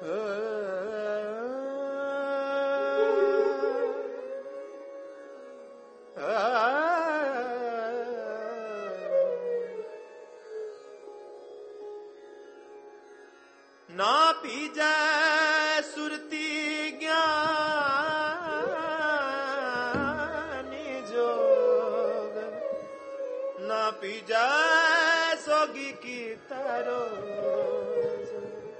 ना पीजै सुरती ज्ञानी जोग, ना पीजै सोगी की तरोज,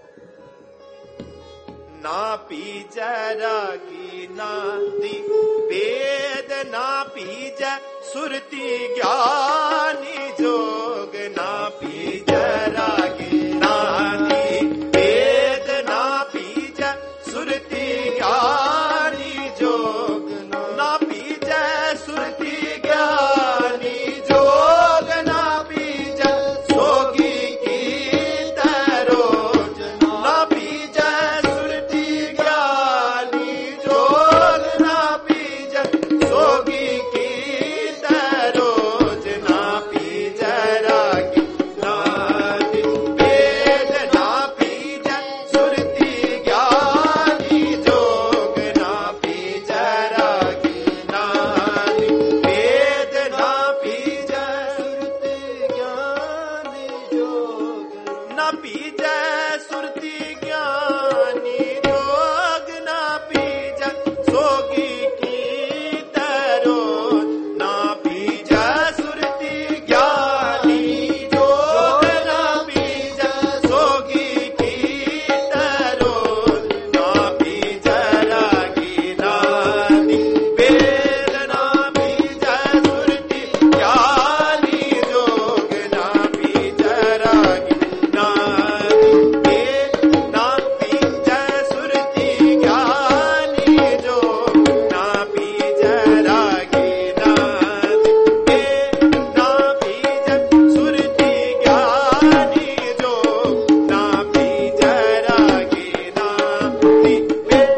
ना पीजै रागी नादी वेद, ना पीजै सुरती ज्ञानी जोग, ना पीजै रागी नादी वेद, ना पीजै सुरती ज्ञानी जोग, ना पीजै सुरती ज्ञानी जोग, ना पीजै सोगी की तरोज, ना पीजै सुरती ज्ञानी जोग, ना पीजै सोगी की तरोज, ना पीजै रागी नादी वेद, ना पीजै सुरती ज्ञानी जोग, ना पीजै रागी नादी वेद, ना पीजै सुरती ज्ञानी जोग, ना पीजै सुरती ज्ञानी जोग, ना पीजै सोगी की तरोज, ना पीजै सुरती ज्ञानी जोग, ना पीजै सोगी की तरोज, ना पीजै रागी नादी वेद, ना पीजै सुरती ज्ञानी जोग, ना पीजै रागी नादी वेद, ना पीजै सुरती ज्ञानी जोग, ना पीजै रागी नादी वेद, ना पीजै सुरती ज्ञानी जोग, ना पीजै रागी नादी वेद।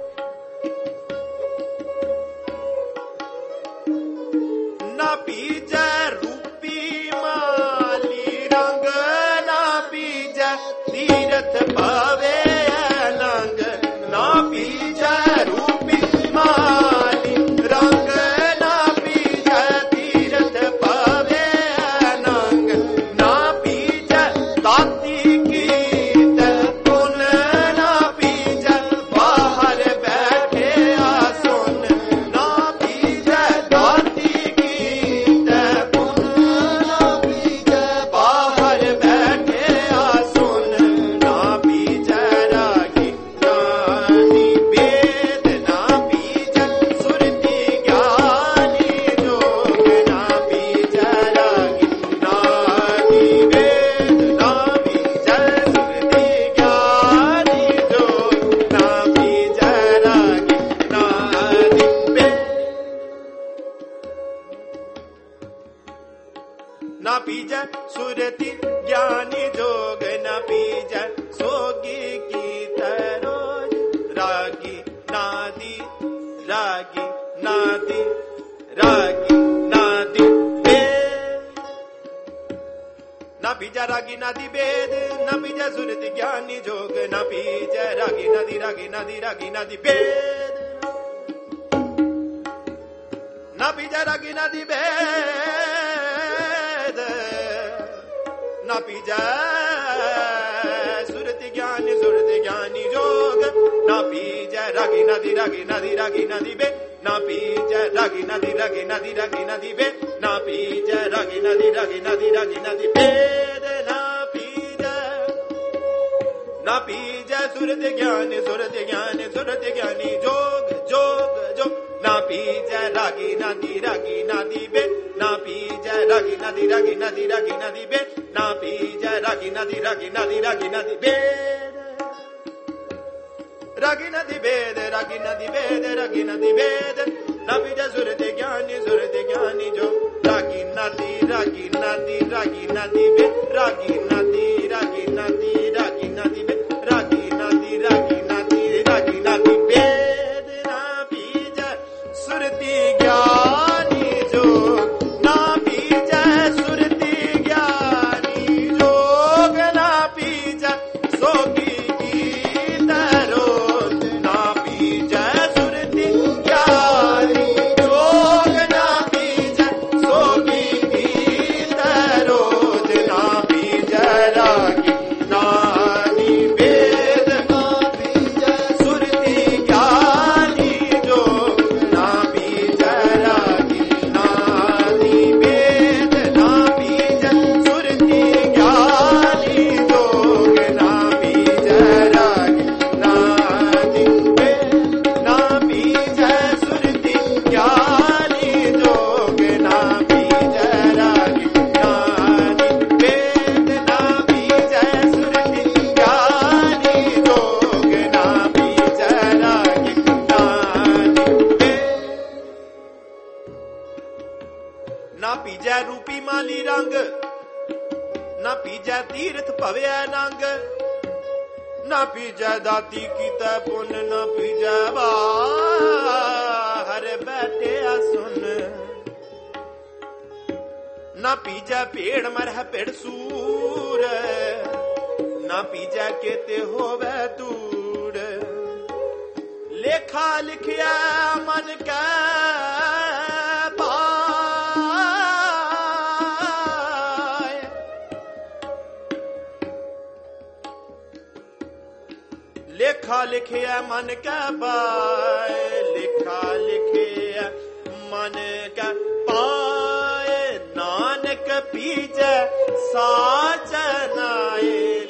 ना पीजै रूपी माली रंग, ना पीजै तीरथ पावे लंग, ना पीजै रूपी माली रंग, ना पीजै तीरथ पावे लंग, ना पीजै ताती कीत पुन, ना पीजै बाहर बैठे आसुन, ना पीजै ताती कीत पुन, ना पीजै बाहर बैठे आसुन, ना पीजै रागी नादी वेद, ना पीजै सुरती ज्ञानी जोग, ना पीजै रागी नादी वेद, ना पीजै सुरती ज्ञानी जोग, ना पीजै रागी नादी वेद, ना पीजै सुरती ज्ञानी जोग, ना पीजै सोगी की तरोज, रागी नादी रागी नादी रागी नादी वेद, ना पीजै रागी नादी वेद, ना पीजै सुरती ज्ञानी जोग, ना पीजै रागी नादी रागी नादी रागी नादी वेद, ना पीजै रागी नादी वेद, ना पीजै सुरती ज्ञानी जोग, ना पीजै रागी नादी रागी नादी रागी नादी वेद, ना पीजै रागी नादी रागी नादी रागी नादी वेद, ना पीजै रागी नादी रागी नादी रागी नादी वेद, ना पीजै, ना पीजै सुरती ज्ञानी जोग जोग जोग, ना पीजै रागी नादी वेद, ना पीजै रागी नादी रागी नादी रागी नादी वेद, ना पीजै रागी नादी रागी नादी रागी नादी वेद, रागी नादी वेद, रागी नादी वेद, रागी नादी वेद, ना पीजै सुरती ज्ञानी जोग, रागी नादी रागी नादी रागी नादी वेद, रागी नादी रागी नादी रागी नादी वेद, रागी नादी रागी नादी रागी नादी वेद, ना पीजै सुरती ज्ञानी जोग, ना पीजै सुरती ज्ञानी जोग, ना पीजै सोगी की ਤੀਰਥ ਭਵਿਆ ਨੰਗ। ਨਾ ਪੀਜੈ ਦਾਤੀ ਕੀਤਾ ਪੁੰਨ, ਨਾ ਪੀਜੈ ਬਾਹਰ ਬੈਠਿਆ ਸੁਨ। ਨਾ ਪੀਜੈ ਭੇੜ ਮਰਹਿ ਭੇੜ ਸੂਰ, ਨਾ ਪੀਜੈ ਕੇਤੇ ਹੋਵੇ ਤੂੜ। ਲੇਖਾ ਲਿਖਿਆ ਮਨ ਕੈ ਪਾਏ, ਲੇਖਾ ਲਿਖਿਆ ਮਨ ਕੈ ਪਾਏ। ਲੇਖਾ ਲਿਖਿਆ ਮਨ ਕੈ ਪਾਏ, ਨਾਨਕ ਪੀਜੈ ਸਾਚ ਨਾਏ।